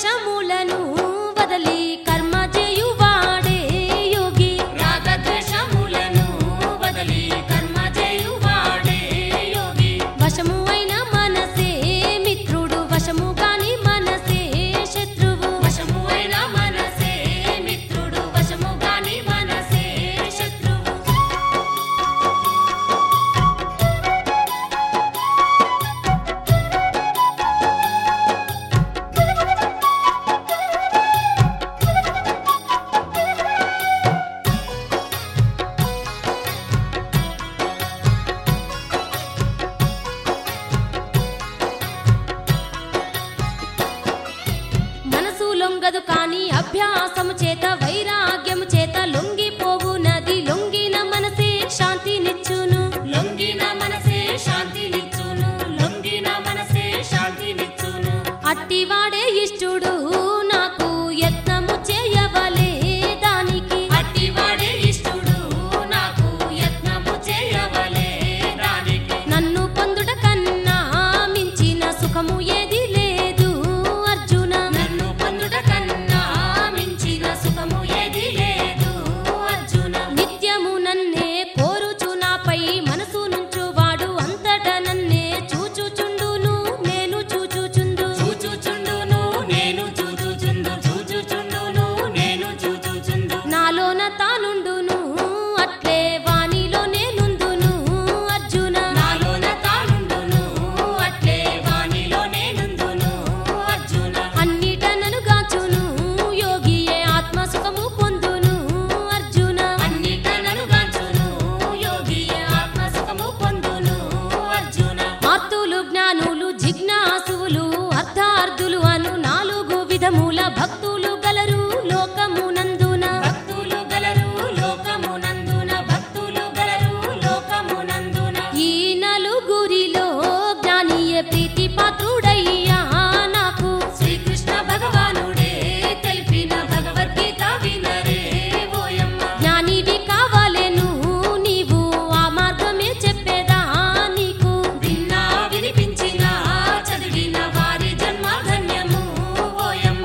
రాగద్వేషములను వదలి కర్మ చేయువాడే యోగి రాగద్వేషములను వదలి కర్మ చేయువాడే యోగి వశము అయిన మనసే మిత్రుడు వశము కాని మనసే శత్రువు వశము అయిన మనసే మిత్రుడు వశము కాని మనసే శత్రువు మనసు లొంగదు కాని అభ్యాసము చేత వైరాగ్యము చేత లొంగిపోవునది లొంగిన మనసే శాంతినిచ్చును లొంగిన మనసే శాంతినిచ్చును లొంగిన మనసే శాంతినిచ్చును అట్టివాడే ఇష్టుడు నాకు యత్నము చేయవలే దానికి అట్టివాడే ఇష్టుడు నాకు యత్నము చేయవలే దానికి నన్ను పొందుట కన్నా మించిన సుఖము ఏది లేదు అర్జున నన్ను పొందుట కన్నా మించిన సుఖము ఏది లేదు అర్జున నిత్యము నన్నే కోరుచు నాపై మనసు నుంచువాడు అంతట నన్నే చూచుచుండును నేను చూచుచుందు చూచుచుండును నేను చూచుచుండు చూచుచుండును నేను చూచుచుండు నాలోన తానుండును అట్లే వానిలో నేనుందును అర్జున నాలోన తానుండును అట్లే వానిలో నేనుందును అర్జున అన్నిట నన్ను గాచును యోగియే ఆత్మ సుఖము పొందును అర్జున అన్నిట ననుగాంచును యోగియే ఆత్మ సుఖము పొందును అర్జున ఆర్తులు జ్ఞానులు జిజ్ఞాసులు అర్థార్థులు అను 4 విధముల భక్తులు గలరు లోకమునందున భక్తులు గలరు లోకమునందున భక్తులు గలరు లోకమునందున ఈ నలుగురిలో జ్ఞానియే ప్రీతి పాత్రుడయ్యా నాకు శ్రీకృష్ణ భగవానుడే తెలిపిన భగవద్గీత వినరే ఓయమ్మ జ్ఞానివి కావాలెను నీవు ఆ మార్గమే చెప్పేదా నీకు విన్నా వినిపించిన చదివిన వారి జన్మ ధన్యము ఓయమ్మ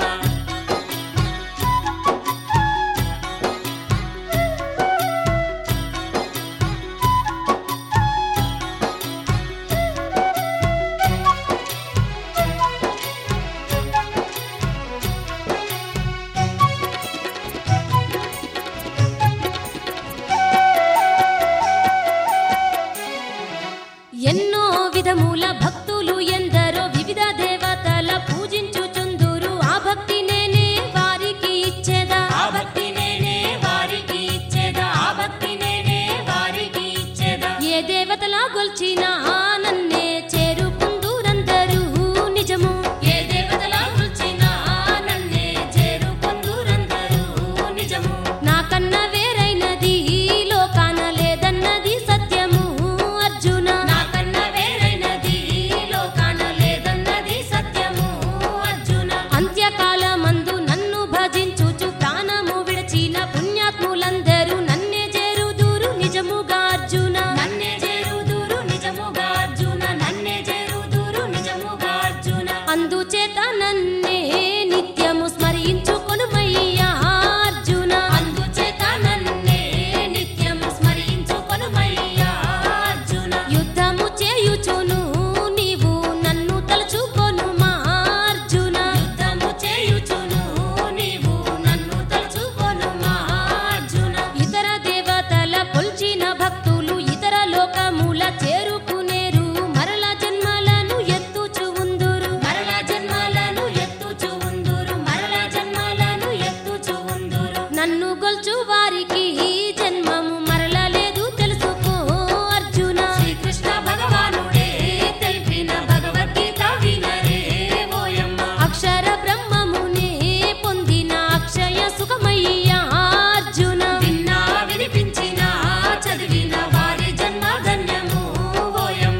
ఎన్నో విధముల భక్తులు ఎందరో వివిధ దేవతల పూజించుచుందురు ఆ భక్తి నేనే వారికి ఇచ్చేదా ఆ భక్తి నేనే వారికి ఇచ్చేదా ఆ భక్తి నేనే వారికి ఇచ్చేదా ఏ దేవతల గొల్చినా నన్నే చేరుకుందురందరూ నిజము ఏ దేవతల గుల్చినా నన్నే చేరుకొందురందరూ నిజము నాకన్నా వేరైనది లోకాన లేదన్నది సత్యము అర్జున నాకన్నా వేరైనది లోకాన లేదన్నది సత్యము అర్జున అంత్యకాలమందు నన్ను భజించుచు ప్రాణము విడచిన పుణ్యాత్ములందరూ నన్నే చేరుదురు నిజముగా అర్జున నన్నే చేరుదురు నిజముగా అర్జున నన్నే చేరుదురు నిజముగా అర్జున అందుచేత నన్నే నిత్యము స్మరించుకొనుమయ్యా అర్జున అందుచేత నన్నే నిత్యము స్మరించుకొనుమయ్యా అర్జున యుద్ధము చేయుచును నీవు నన్ను తలుచుకొనుమా అర్జున యుద్ధము చేయుచును నీవు నన్ను తలుచుకొనుమా అర్జున ఇతర దేవతల కొల్చిన భక్తులు ఇతర లోకముల చేరుకునేరు మరల జన్మలను ఎత్తుచు ఉందురు మరల జన్మలను ఎత్తుచు ఉందురు మరల జన్మలను ఎత్తుచు ఉందురు నన్ను గొల్చు వారికి ఈ జన్మము మరల లేదు తెలుసుకో అర్జున శ్రీకృష్ణ భగవానుడే తెలిపిన భగవద్గీత వినరే ఓయమ్మ అక్షర బ్రహ్మమునే పొందిన అక్షయ సుఖమయ్యా అర్జున విన్నా వినిపించిన చదివిన వారి జన్మ ధన్యము ఓయమ్మ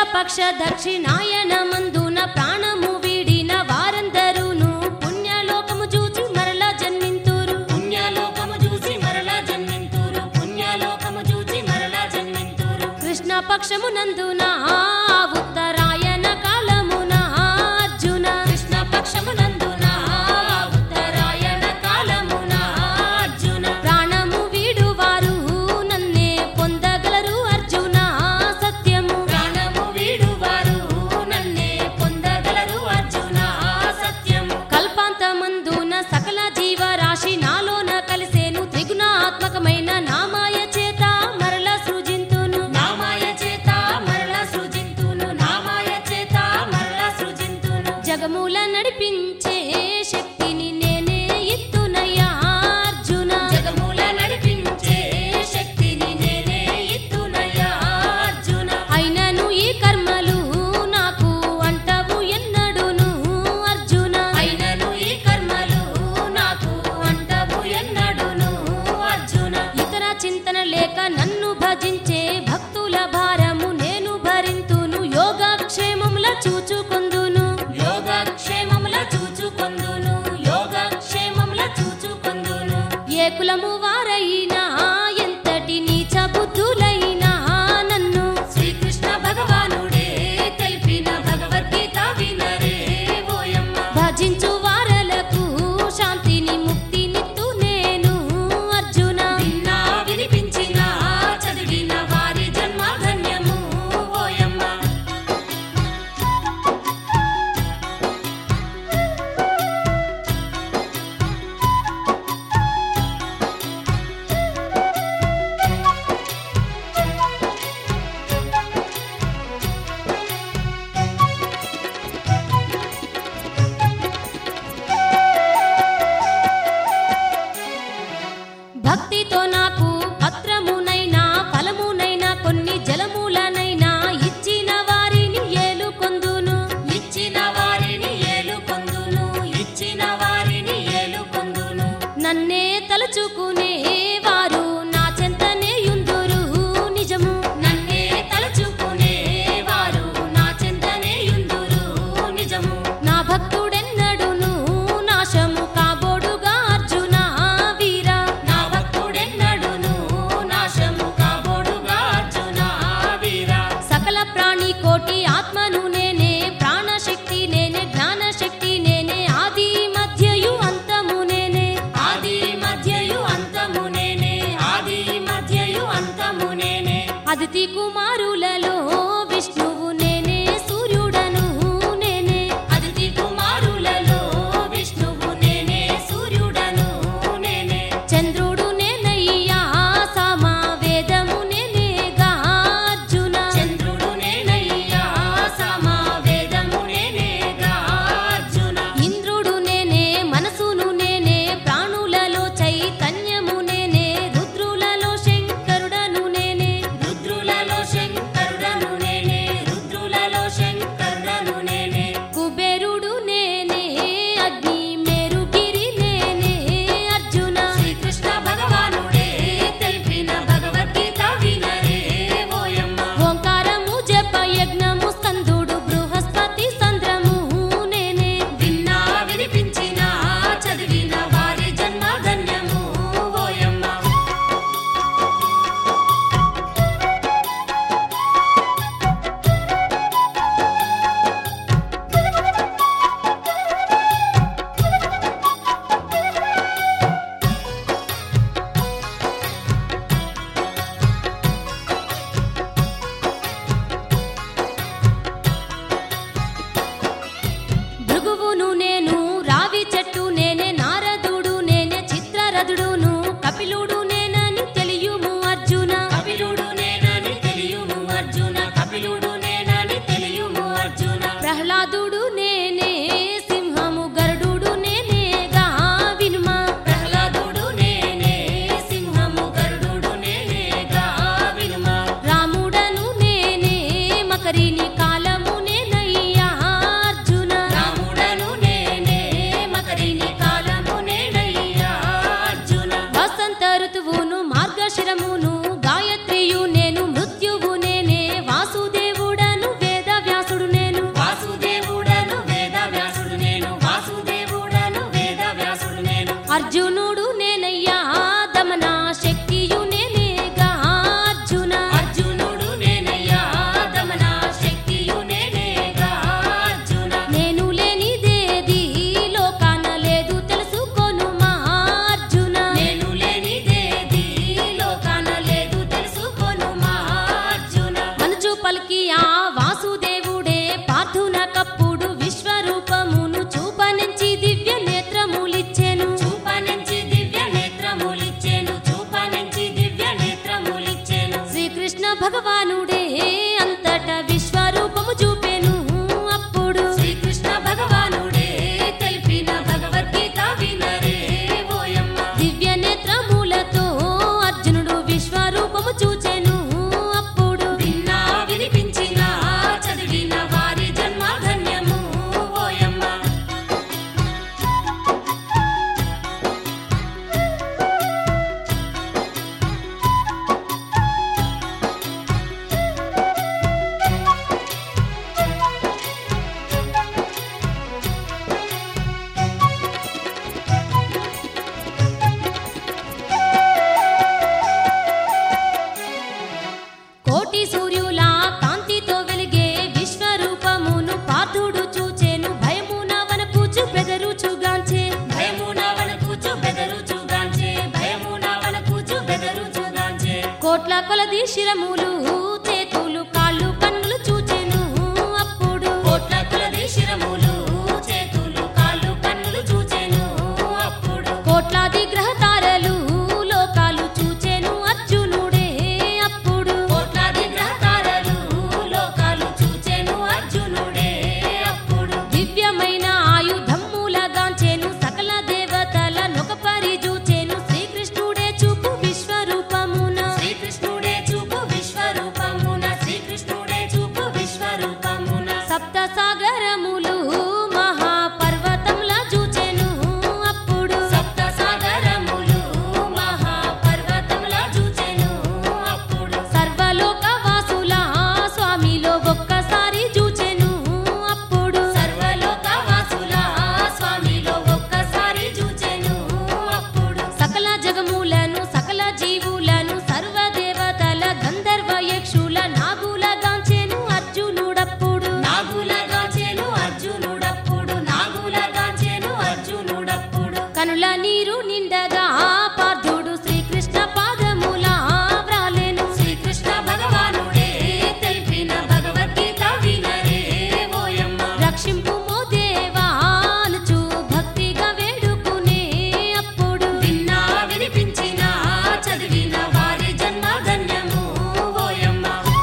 కృష్ణపక్ష దక్షిణాయనమందున ప్రాణము వీడిన వారందరూను పుణ్యలోకము చూచి మరలా జన్మింతురు. పుణ్యలోకము చూసి మరలా జన్మింతురు. పుణ్యలోకము చూసి మరలా జన్మింతురు. కృష్ణపక్షమునందున ఉత్తరాయణ కాలమున అర్జున కృష్ణపక్షమునందున ఉత్తరాయణ కాలమున అర్జున ప్రాణము వీడువారు నన్నే పొందగలరు అర్జున సత్యము. ప్రాణము వీడువారు నన్నే పొందగలరు అర్జున సత్యము. కల్పాంతమందున సకల జీవరాశి నాలోన కలిసేను త్రిగుణాత్మకమైన నామాయ చేత మరల సృజింతును. నామాయ చేత మరల సృజింతును. నామాయ చేత మరల సృజింతును. జగముల నడిపించే శక్తిని నేనే ఇత్తునయ్యా అర్జున. జగముల నడిపించే శక్తిని నేనే ఇత్తునయ్యా అర్జున. అయినను ఈ కర్మలు నాకు అంటవు ఎన్నడును అర్జున. అయినను ఈ కర్మలు నాకు అంటవు ఎన్నడును అర్జున. ఇతర చింతన లేక నన్ను భజించే భక్తుల భారము నేను భరింతును. యోగక్షేమముల చూచుకొందును. యోగక్షేమముల చూచుకొందును. యోగక్షేమముల చూచుకొందును. ఏ కులము వారైనా ఎంతటి నీచ బుద్ధులైనా నన్ను శ్రీకృష్ణ భగవానుడే తెలిపిన భగవద్గీత వినరే ఓయమ్మ. భజించు వారలకు శాంతిని ముక్తినిత్తు నేను అర్జున. విన్నా వినిపించిన చదివిన వారి జన్మ ధన్యము ఓయమ్మ. భక్తితో నాకు పత్రమునైనా ఫలమునైనా కొన్ని జలములనైనా ఇచ్చిన వారిని ఏలుకొందును. ఇచ్చిన వారిని ఏలుకొందును. ఇచ్చిన వారిని ఏలుకొందును. నన్నే తలుచుకునే వారు నా చెంతనే యుందురు నిజము. నన్నే తలుచుకునే వారు నా చింతనే యుందురు నిజము. నా భక్తుడెన్నడును నాశము కాబోడుగా అర్జున వీరా. నా భక్తుడెన్నడును నాశము కాబోడుగా అర్జున వీరా. సకల ప్రాణి కోటి ఆత్మను నేనే, ప్రాణశక్తి నేనే, జ్ఞానశక్తి నేనే, ఆది మధ్యయు అంతము నేనే. ఆది మధ్యయు అంతము నేనే. ఆది మధ్యయు అంతము నేనే. అదితి కుమారులలో విష్ణువు నేనే, సూర్యుడను నేనే. అదితి కుమారులలో విష్ణువు నేనే. సూర్యుడను నేనే. చంద్రుడు నేనయ్యా సామవేదము నేనేగా అర్జున. చంద్రుడు నేనయ్యా సమవేదము నేనేగా అర్జున. ఇంద్రుడు నేనే, మనసును నేనే, ప్రాణులలో చైతన్యము నేనే, రుద్రులలో శంకరుడను నేనే. రుద్రులలో శంకరుడను నేనే. రుద్రులలో శంకరుడను నేనే. కుబేరుడు నేనే, అగ్ని మేరుగిరి నేనే అర్జున. శ్రీకృష్ణ భగవానుడే తెలిపిన భగవద్గీత వినరే ఓయమ్మ. ఓంకారము జప యజ్ఞము స్కందుడు బృహస్పతి సంద్రము నేనే. విన్నా వినిపించిన చదివిన వారి జన్మ ధన్యము ఓయమ్మ. భృగువును నేను, రావి చెట్టు నేనే, నారదుడు నేనే, చిత్రరథుడును కపిలుడు నేనని తెలియుము అర్జున. కపిలుడు నేనని తెలియుము అర్జున. కపిలుడు నేనని తెలియుము అర్జున. ప్రహ్లాదుడు నేనే, సింహము గరుడు నేనేగా వినుమా. ప్రహ్లాదుడు నేనే. సింహము గరుడు నేనేగా వినుమా. రాముడను నేనే, మకరిని కాలము నేనయ్యా అర్జున. రాముడను నేనే. మకరిని కాలము నేనయ్యా అర్జున. వసంత ఋతువును మార్గశిరమును గాయత్రియు నేను, మృత్యువు నేనే, వాసుదేవుడను వేద కోట్ల కొలది శిరములు చేతులు కాళ్ళు కన్నులు చూచెను అప్పుడు కోట్ల కొలది శిరములు చేతులు కాళ్ళు కన్నులు చూచెను అప్పుడు కోట్లాది గ్రహ తారలు లోకాలు చూచెను అర్జునుడే అప్పుడు కోట్లాది గ్రహ తారలు లోకాలు చూచెను అర్జునుడే అప్పుడు దివ్యమైన ఆయుధమ్ముల గాంచెను సకల దేవతల నొక పరిజూచెను శ్రీకృష్ణుడే చూపు విశ్వరూపమున శ్రీకృష్ణుడే చూపు విశ్వరూపమున శ్రీకృష్ణుడే చూపు విశ్వరూపమున సప్త సాగరములు మహాపర్వతంల చూచెను అప్పుడు సప్త సాగరములు మహాపర్వతముల చూచెను అప్పుడు సర్వలోక వాసుల స్వామిలో ఒక్కసారి చూచెను అప్పుడు సర్వలోక వాసుల స్వామిలో ఒక్కసారి చూచెను అప్పుడు సకల జగములను సకల జీవులను సర్వదేవతల గంధర్వ యక్షుల నాగుల గాంచెను అర్జునుడప్పుడు నాగులగాచెను అర్జునుడప్పుడు నాగులగాచెను అర్జునుడప్పుడు కనుల నీరు నిండగా పార్థుడు శ్రీకృష్ణ పాదముల వ్రాలెను శ్రీకృష్ణ భగవానుడే తెలిపిన భగవద్గీత వినరే ఓయమ్మ రక్షింపు మో దేవా అనుచు భక్తిగా వేడుకునే అప్పుడు విన్నా వినిపించిన చదివిన వారి జన్మ ధన్యము ఓయమ్మ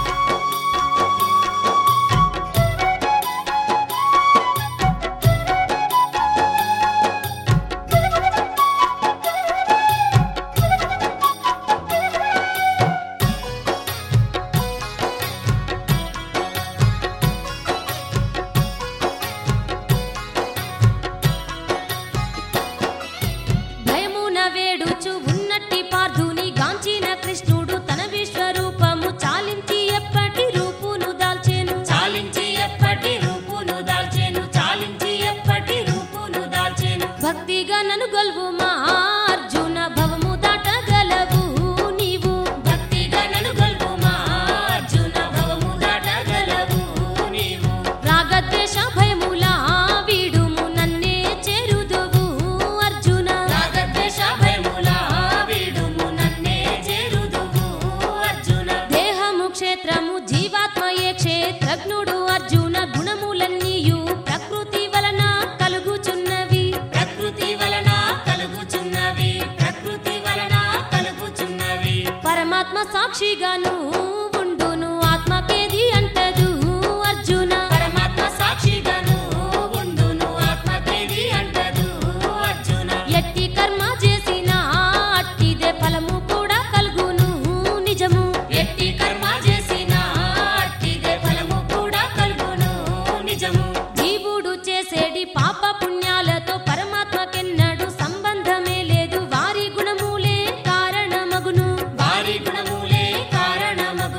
భయమున వేడుచు ఉన్నట్టి పార్థుని గాంచిన కృష్ణుడు తన విశ్వరూపము చాలించి ఎప్పటి రూపును దాల్చెను చాలించి ఎప్పటి రూపును దాల్చెను చాలించి ఎప్పటి రూపును దాల్చెను భక్తిగా నన్ను గొల్వుమా అర్జున భవము దాటగలవు నీవు భక్తిగా నన్ను గొల్పుమా అర్జున భవము దాటగలవు నీవు రాగద్వేష భయముల వీడుము నన్నే చేరుదువు అర్జున రాగద్వేష భయముల వీడుము నన్నే చేరుదువు అర్జున దేహము క్షేత్రము జీవాత్మయే క్షేత్రజ్ఞుడు అర్జున గుణములన్నీయు ప్రకృతి వలన కలుగుచున్నవి ప్రకృతి వలన కలుగుచున్నవి ప్రకృతి వలన కలుగుచున్నవి పరమాత్మ సాక్షిగాను ఉండును ఆత్మకేది అంటదు అర్జున పరమాత్మ సాక్షిగాను ఉండును ఆత్మకేది అంటదు అర్జున ఎట్టి కర్మ చేసినా అట్టిదే ఫలము కూడా కలుగును నిజము ఎట్టి కర్మ చేసిన అట్టిదే ఫలము కూడా కలుగును నిజము జీవుడు చేసేడి పాప పుణ్యాలతో పరమాత్మకెన్నడు సంబంధమే లేదు వారి గుణములే కారణమగును వారి గుణములే కారణమగును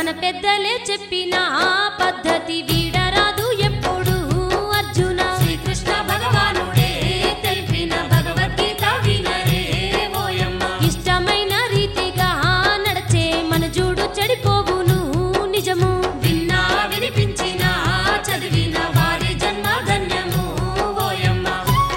మన పెద్దలే చెప్పిన పద్ధతి వీడరాదు ఎప్పుడు అర్జున. శ్రీకృష్ణ భగవానుడే తెలిపిన భగవద్గీత వినరే ఓయమ్మ. ఇష్టమైన రీతిగా నడచే మన జూడు చెడిపోవును నిజము. విన్నా వినిపించిన చదివిన వారి జన్మ ధన్యము ఓయమ్మ.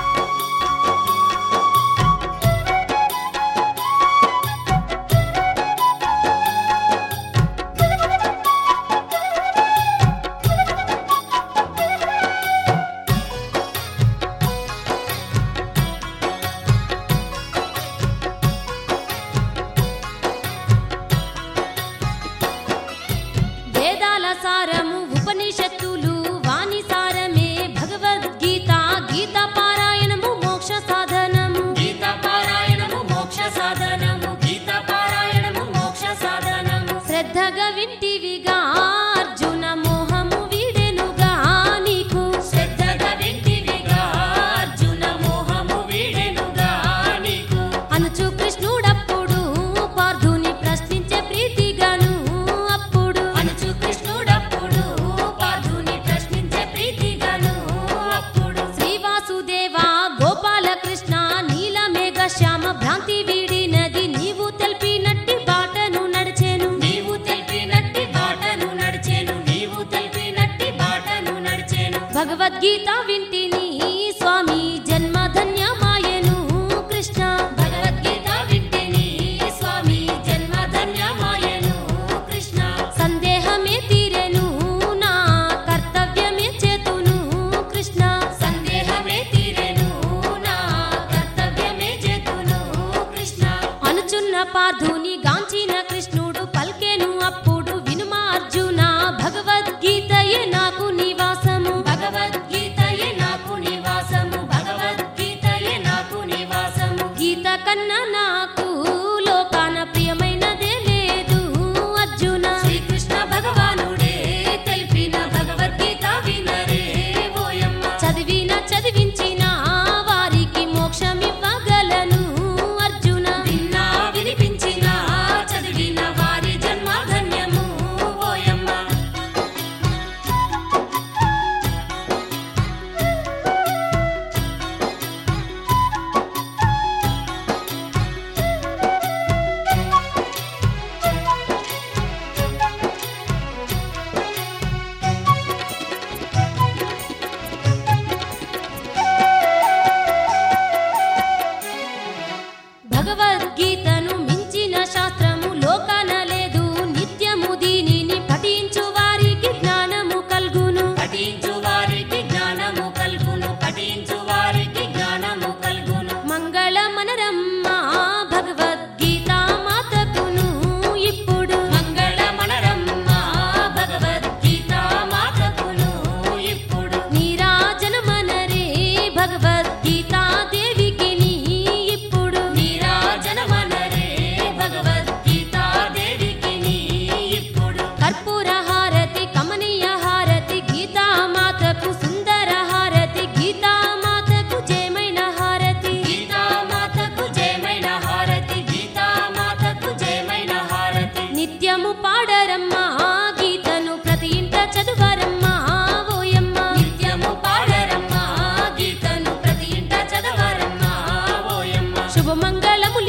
వేదాల సారము ఉపనిషత్తులు వాణి సారమే భగవద్గీత. గీత పారాయణము మోక్ష సాధనము. గీత పారాయణము మోక్ష సాధనము. గీత పారాయణము మోక్ష సాధనము. శ్రద్ధగా వింటివిగా అర్జున మోహము వీడెనుగా నీకు. శ్రద్ధగా వింటివిగా అర్జున మోహము వీడెనుగా నీకు. అనుచు కృష్ణుడప్పుడు పార్థుని ప్రశ్నించే ప్రీతిగాను అప్పుడు. అనుచు కృష్ణుడప్పుడు పార్థుని ప్రశ్నించే ప్రీతిగాను అప్పుడు. శ్రీవాసుదేవ గోపాలకృష్ణ నీలమేఘ శ్యామ భ్రాంతి వీడినది నీవు తెలిపినట్టి బాటను నడిచెను. నీవు తెలిపినట్టి బాటను నడిచెను. నీవు తెలిపినట్టి బాటను నడిచెను. భగవద్గీత వింటిని స్వామి జన్మ ధన్యమాయెను కృష్ణ. భగవద్గీత వింటిని స్వామి జన్మ ధన్యమాయెను కృష్ణ. సందేహమే తీరెను నా కర్తవ్యమే చేతును కృష్ణ. సందేహమే తీరెను నా కర్తవ్యమే చేతును కృష్ణ. అనుచున్న పార్థుని గాంచిన కృష్ణుడు పల్కెను అప్పుడు వినుమా అర్జున భగవద్గీతయే నాకు నివాసము. భగవద్గీతయే నాకు నివాసము. భగవద్గీతయే నాకు నివాసము. గీత కన్నా నాకు లోకాన ప్రియమైనదే లేదు అర్జున. శ్రీకృష్ణ భగవానుడే తెలిపిన భగవద్గీత వినరే ఓయమ్మ. చదివిన చదివించిన వారికి మోక్షమివ్వగలను అర్జున. విన్నా వినిపించిన చదివిన వారి జన్మ ధన్యము ఓయమ్మ. భగవద్గీతను మించిన శాస్త్రము లోకాన లేదు. నిత్యము దీనిని పఠించు వారికి జ్ఞానము కల్గును. పఠించు వారికి జ్ఞానము కల్గును. పఠించు వారికి జ్ఞానము కల్గును. మంగళమనరమ్మ భగవద్గీత మాతకును ఇప్పుడు. మంగళమనరమ్మ భగవద్గీత మాతకును ఇప్పుడు. నీరాజనమనరే భగవద్గీత దేవికి నీ ఇప్పుడు. నీరాజనమనరే భగవద్గీత దేవికి నీ ఇప్పుడు. కర్పూర హారతి కమనీయ హారతి గీతా మాతకు. సుందర హారతి గీతా మాతకు. జయమైన హారతి గీతా మాతకు జయమైన హారతి. గీతా మాతకు జయమైన హారతి. నిత్యము పాడరమ్మా గీతను ప్రతి ఇంట చదువరమ్మా ఓయమ్మ. నిత్యము పాడరమ్మా గీతను ప్రతి ఇంట చదవరమ్మా ఓయమ్మ. శుభమంగళములు